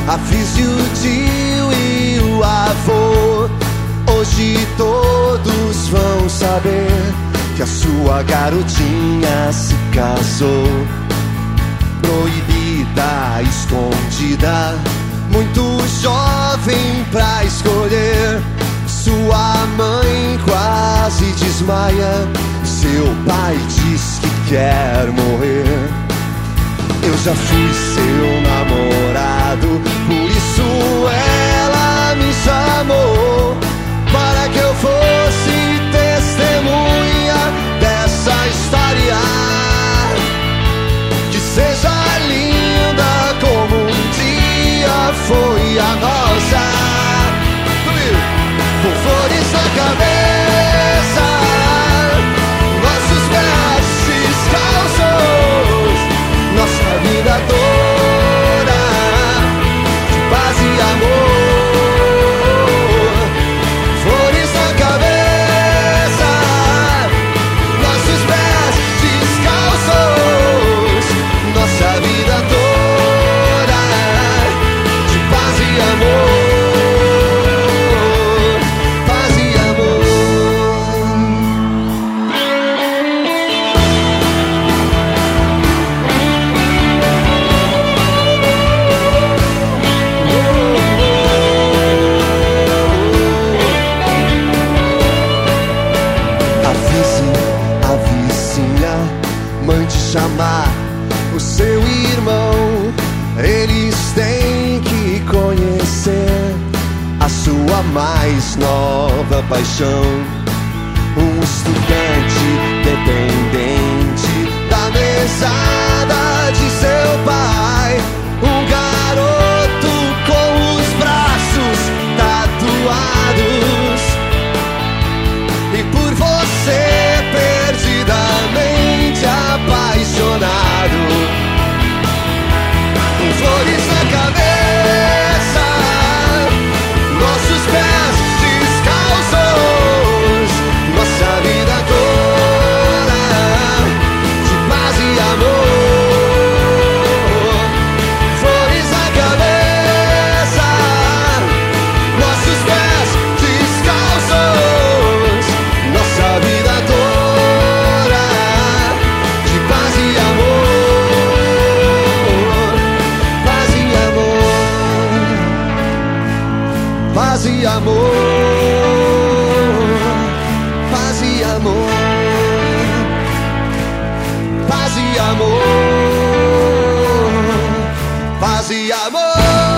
Avise o tio e o avô. Hoje todos vão saber que a sua garotinha se casou. Proibida, escondida, muito jovem pra escolher. Sua mãe quase desmaia, seu pai diz que quer morrer. Eu já fui seu namorado, por isso ela me chamou, para que eu fosse testemunha dessa história, que seja linda como um dia foi a nossa. Com flores na cabeça, nossos pés descalços, nossa vida toda de paz e amor. Flores na cabeça, nossos pés descalços, nossa vida toda de paz e amor. Mãe te chamar o seu irmão, eles têm que conhecer a sua mais nova paixão. Um estudante dependente da mesada de seu pai, um garoto com os braços tatuados, e por você perdidamente apaixonado. Com flores na cabeça, nossos pés descalços, nossa vida toda de paz e amor. Flores na cabeça, nossos pés descalços, nossa vida toda de paz e amor. Paz e amor, paz e amor, paz e amor, paz e amor, paz e amor.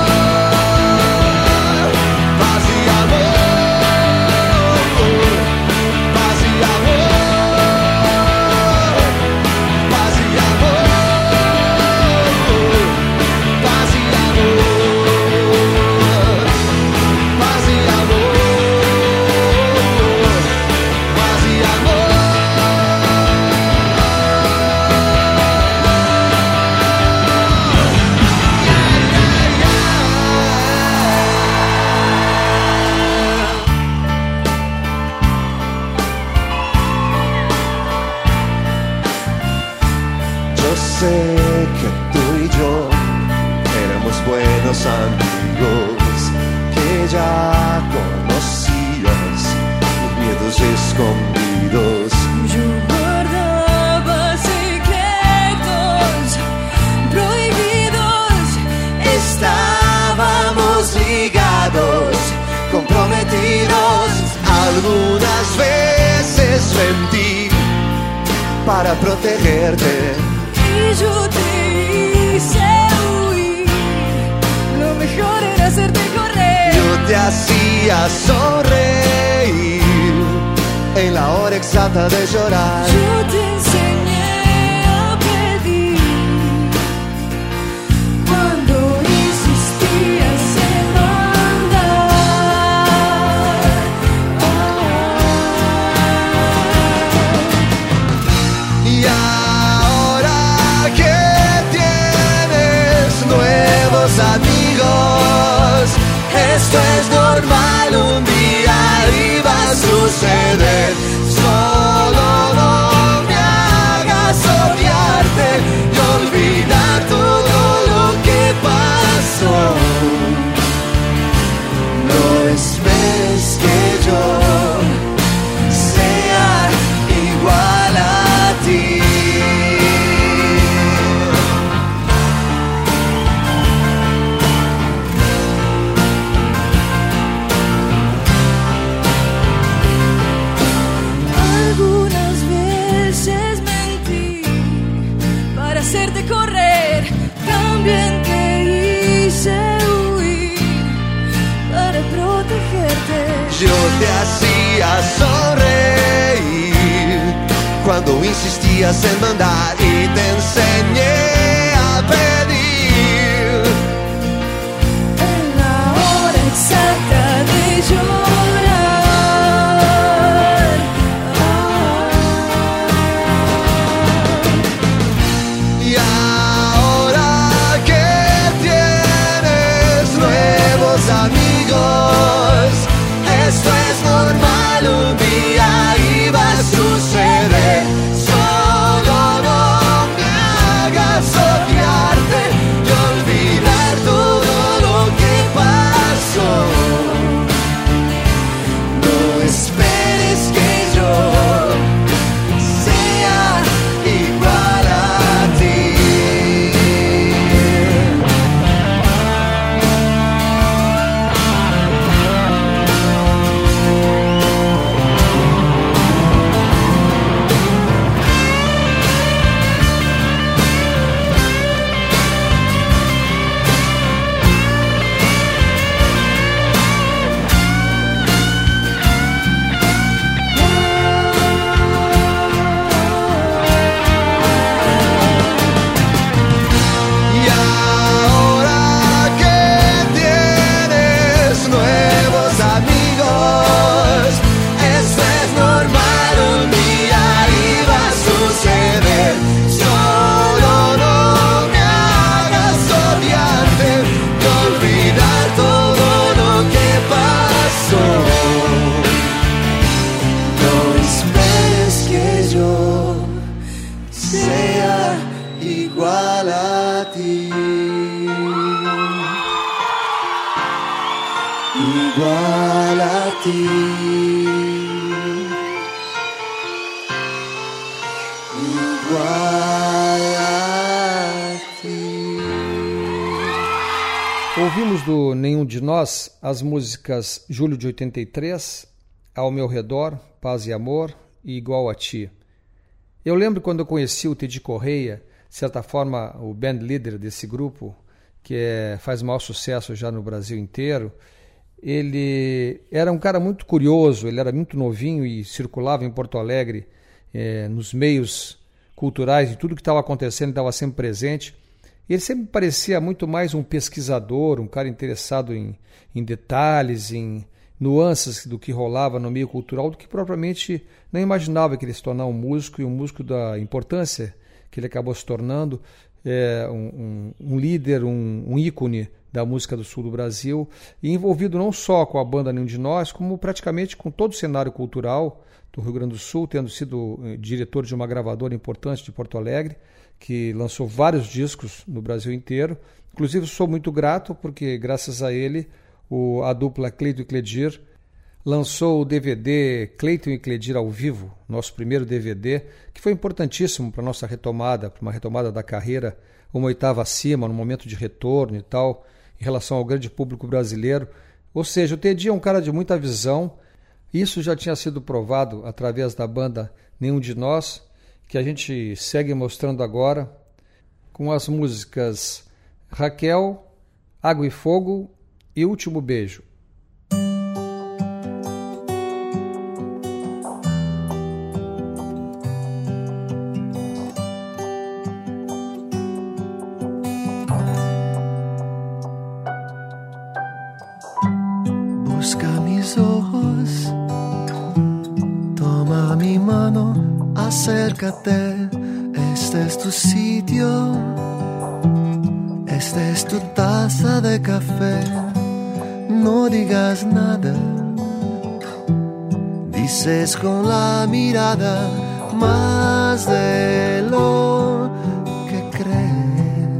Sé que tú y yo éramos buenos amigos, que ya conocías mis miedos escondidos. Yo guardaba secretos prohibidos, Estábamos ligados, comprometidos. Algunas veces mentí para protegerte, y yo te hice huir. Lo mejor era hacerte correr. yo te hacía sonreír en la hora exacta de llorar. Yo te enseñé a pedir cuando insistías en mandar. Y ahora que tienes nuevos amigos, esto es normal, un día iba a suceder. Solo no yo te hacía sonreír cuando insistías en mandar y te enseñé a pedir. En la hora exacta de llorar. Y ahora que tienes nuevos amigos, esto es normal, un día iba a suceder. Solo no me hagas odiarte y olvidar todo lo que pasó. No esperes que yo sea igual a ti. Y ahora que tienes nuevos amigos, esto es normal, un día iba a suceder. Solo no me hagas odiarte y olvidar todo lo que pasó. No esperes que yo sea igual a ti. Igual a ti. Igual a ti. Ouvimos do Nenhum de Nós as músicas Julho de 83, Ao Meu Redor, Paz e Amor e Igual a Ti. Eu lembro quando eu conheci o Teddy Correia, de certa forma o band leader desse grupo, que faz maior sucesso já no Brasil inteiro. Ele era um cara muito curioso, ele era muito novinho e circulava em Porto Alegre, nos meios culturais, e tudo que estava acontecendo ele estava sempre presente. Ele sempre parecia muito mais um pesquisador, um cara interessado em detalhes, em nuances do que rolava no meio cultural, do que propriamente não imaginava que ele se tornar um músico, e um músico da importância que ele acabou se tornando, um líder, um ícone da música do sul do Brasil, e envolvido não só com a banda Nenhum de Nós, como praticamente com todo o cenário cultural do Rio Grande do Sul, tendo sido diretor de uma gravadora importante de Porto Alegre, que lançou vários discos no Brasil inteiro. Inclusive sou muito grato porque graças a ele a dupla Cleiton e Cledir lançou o DVD Cleiton e Cledir ao vivo, nosso primeiro DVD, que foi importantíssimo para a nossa retomada, para uma retomada da carreira, uma oitava acima, no momento de retorno e tal, em relação ao grande público brasileiro. Ou seja, o Teddy é um cara de muita visão. Isso já tinha sido provado através da banda Nenhum de Nós, que a gente segue mostrando agora com as músicas Raquel, Água e Fogo e Último Beijo. Busca mis ojos, toma mi mano, acércate, este es tu sitio, esta es tu taza de café, no digas nada, dices con la mirada más de lo que crees.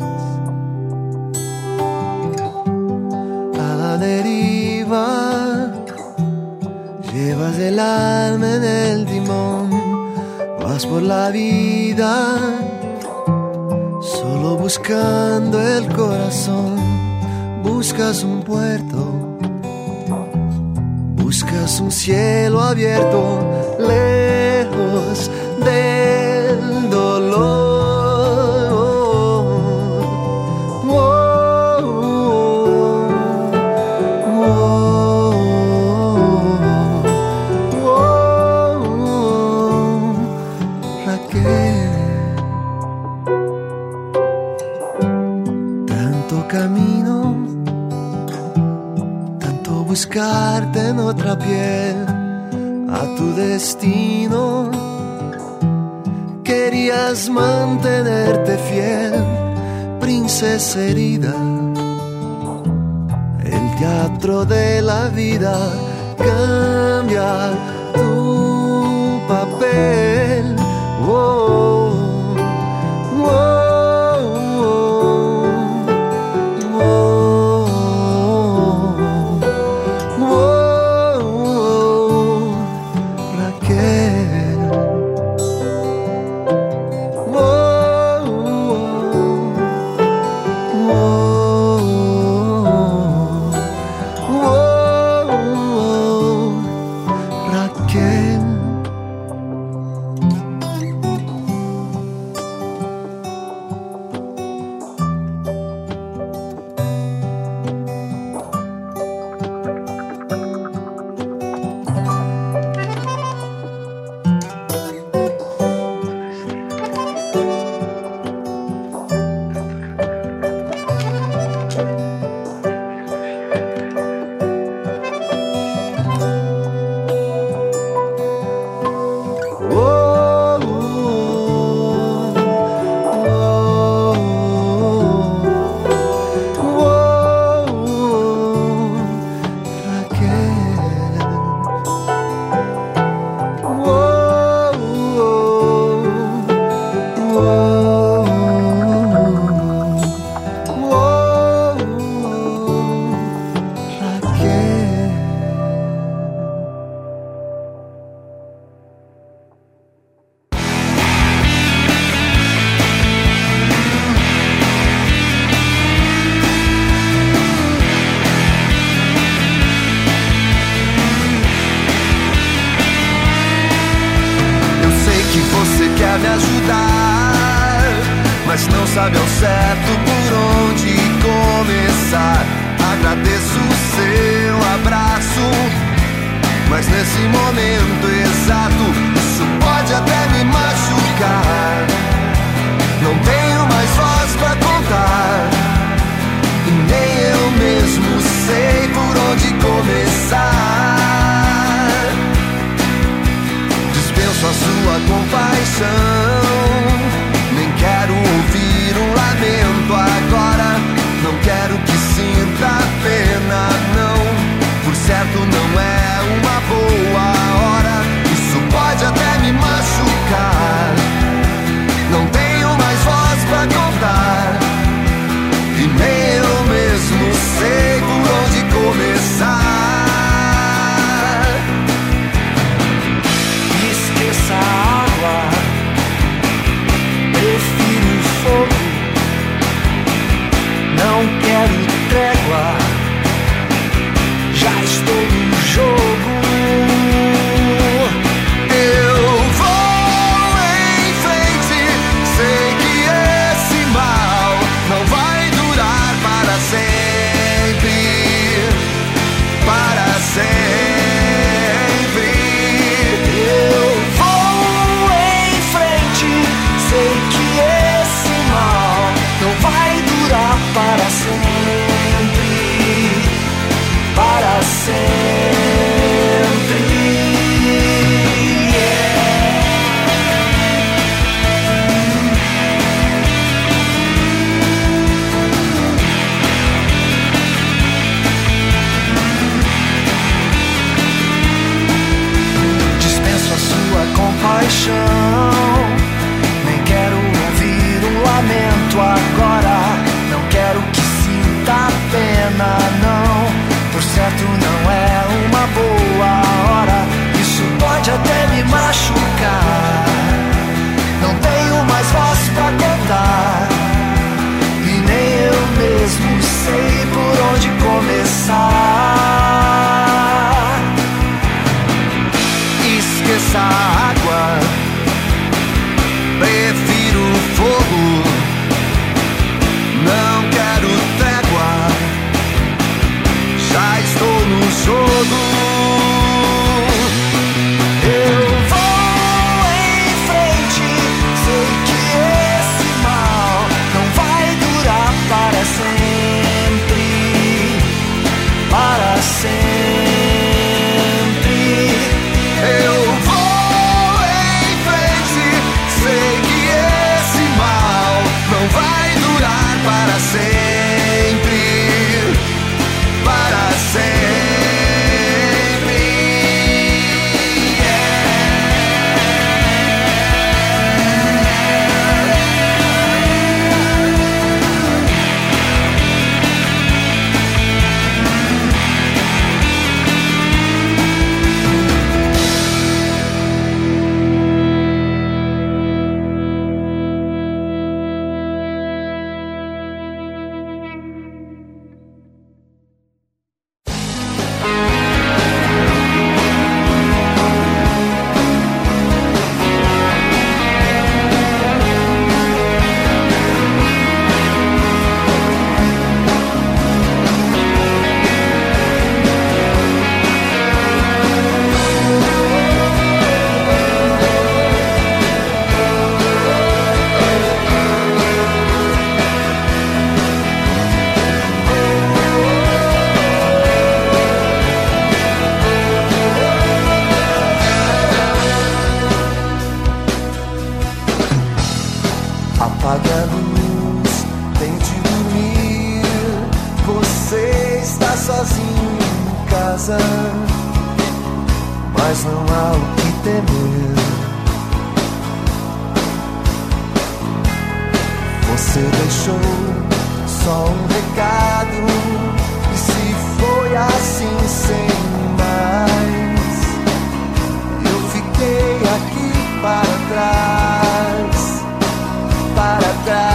A la deriva, llevas el alma en el timón, vas por la vida solo buscando el corazón. Buscas un puerto, buscas un cielo abierto, lejos del dolor. Oh, oh, oh. tanto camino, tanto buscarte en otra piel, a tu destino. Querías mantenerte fiel, princesa herida. El teatro de la vida cambia tu papel. Oh, oh, oh, oh, oh, Raquel. Oh, oh, oh, Raquel. Me ajudar, mas não sabe ao certo por onde começar. Agradeço o seu abraço, mas nesse momento exato isso pode até me machucar. Não tenho mais voz pra contar, e nem eu mesmo sei por onde começar. Dispenso a sua compaixão, nem quero ouvir um lamento agora. Não quero que sinta pena, não. Por certo não é uma boa hora, isso pode até me machucar. Não tenho mais voz pra contar, e nem eu mesmo sei por onde começar. Esqueça a água, prefiro o fogo. Não quero trégua, já estou no jogo. Eu vou em frente, sei que esse mal não vai durar para sempre, para sempre. Eu vou em frente, sei que esse mal não vai durar para sempre, para sempre. Dispenso a sua compaixão, nem quero ouvir um lamento agora. Não quero que sinta sempre. Eu vou em frente, sei que esse mal não vai durar para sempre, para sempre. Apague a luz, tente dormir. Você está sozinho em casa, mas não há o que temer. Você deixou só um recado, e se foi assim sem mais, eu fiquei aqui para trás, para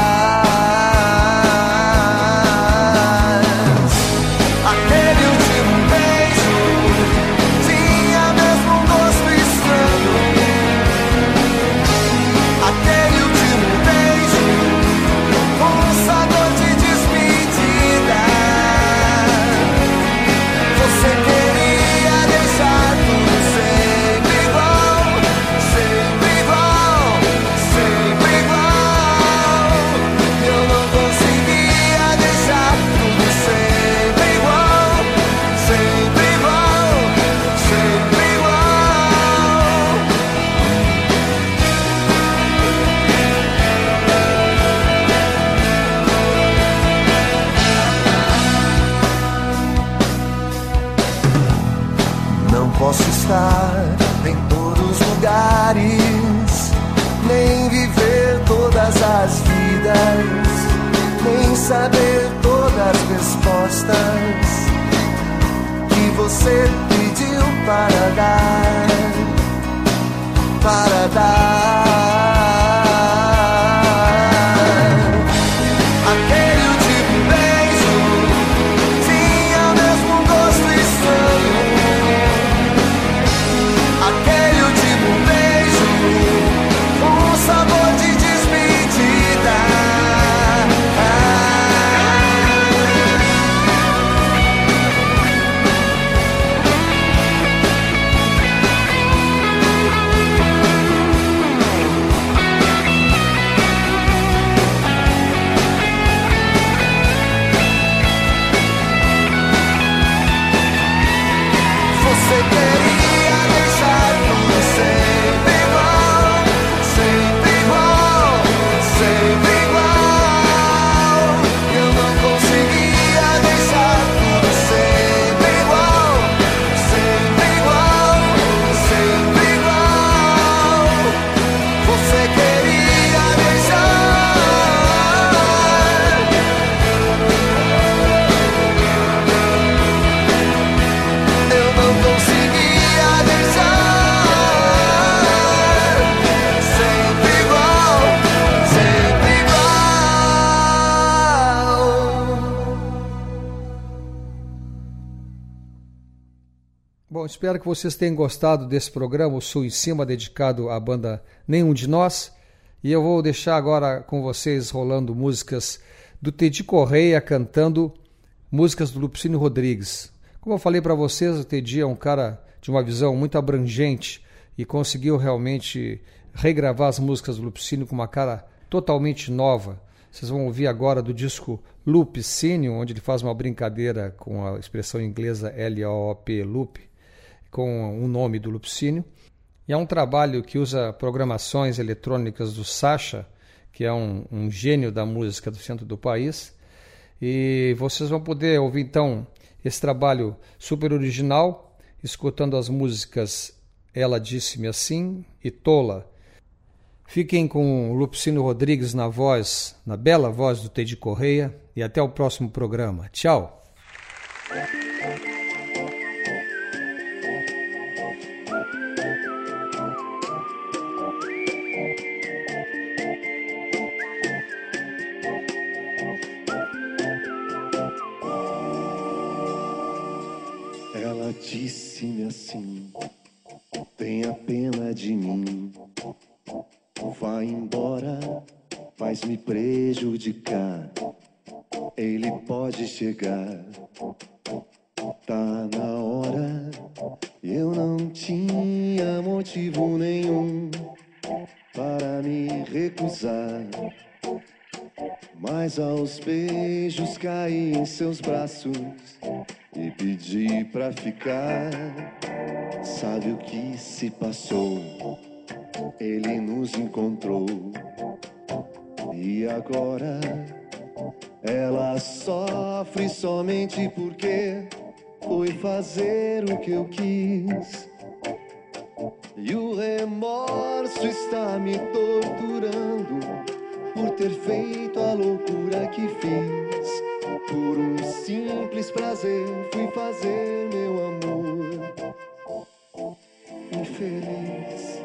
trás. Aquele último beijo tinha mesmo um gosto estranho. Aquele último beijo, um sabor de despedida. Você queria deixar tudo sempre igual, sempre igual, sempre igual. Eu não conseguia deixar tudo sempre igual, sempre igual, sempre igual. Não posso estar em todos os lugares, nem viver todas as vidas, nem saber todas as respostas que você pediu para dar, para dar. Aquele último beijo tinha mesmo um gosto estranho. Aquele último beijo, um sabor de despedida. Você queria deixar tudo sempre igual, sempre igual, sempre igual. Eu não conseguia deixar tudo sempre igual, sempre igual, sempre igual. Você queria deixar. Eu não conseguia deixar sempre igual, sempre igual. Bom, espero que vocês tenham gostado desse programa, o Sul em Cima, dedicado à banda Nenhum de Nós. E eu vou deixar agora com vocês rolando músicas do Teddy Correia cantando músicas do Lupicínio Rodrigues. Como eu falei para vocês, o Teddy é um cara de uma visão muito abrangente e conseguiu realmente regravar as músicas do Lupicínio com uma cara totalmente nova. Vocês vão ouvir agora do disco Lupicínio, onde ele faz uma brincadeira com a expressão inglesa L-O-O-P, loop, com o nome do Lupicínio. E é um trabalho que usa programações eletrônicas do Sacha, que é um gênio da música do centro do país. E vocês vão poder ouvir então esse trabalho super original, escutando as músicas Ela Disse-me Assim e Tola. Fiquem com o Lupicínio Rodrigues na bela voz do Teddy Correia, e até o próximo programa. Tchau! Ela disse-me assim: tenha pena de mim, vai embora, vais me prejudicar. Ele pode chegar, tá na hora. Eu não tinha motivo nenhum para me recusar, mas aos beijos caí em seus braços e pedi pra ficar. Sabe o que se passou? Ele nos encontrou e agora ela sofre somente porque foi fazer o que eu quis. E o remorso está me torturando por ter feito a loucura que fiz. Por um simples prazer fui fazer meu amor infeliz.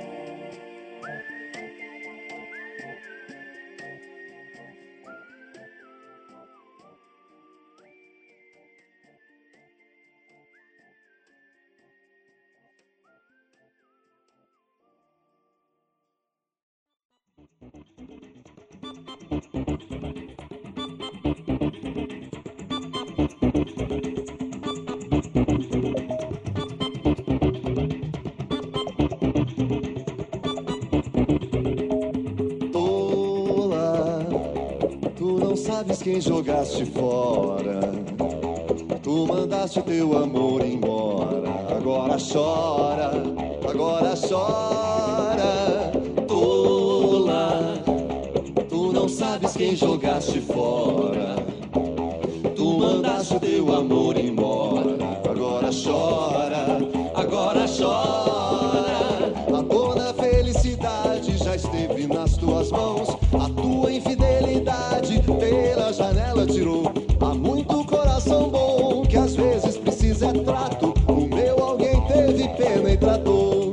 Sabes quem jogaste fora, tu mandaste teu amor embora. Agora chora, agora chora, tola. Tu não sabes quem jogaste fora, tu mandaste teu amor embora. Agora chora, agora chora. A dona felicidade já esteve nas tuas mãos, a tua infidelidade pela janela tirou. Há muito coração bom que às vezes precisa é trato. O meu alguém teve pena e tratou.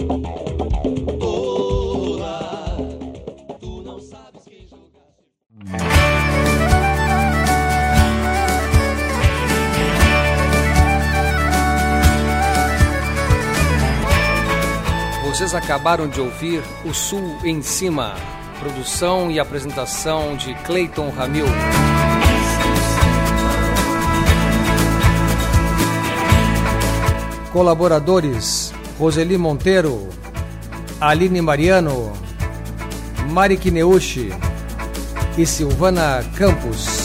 Tola, tu não sabes quem jogaste. Vocês acabaram de ouvir O Sul em Cima. Produção e apresentação de Cleiton Ramil. Colaboradores: Roseli Monteiro, Aline Mariano, Mari Kineuchi e Silvana Campos.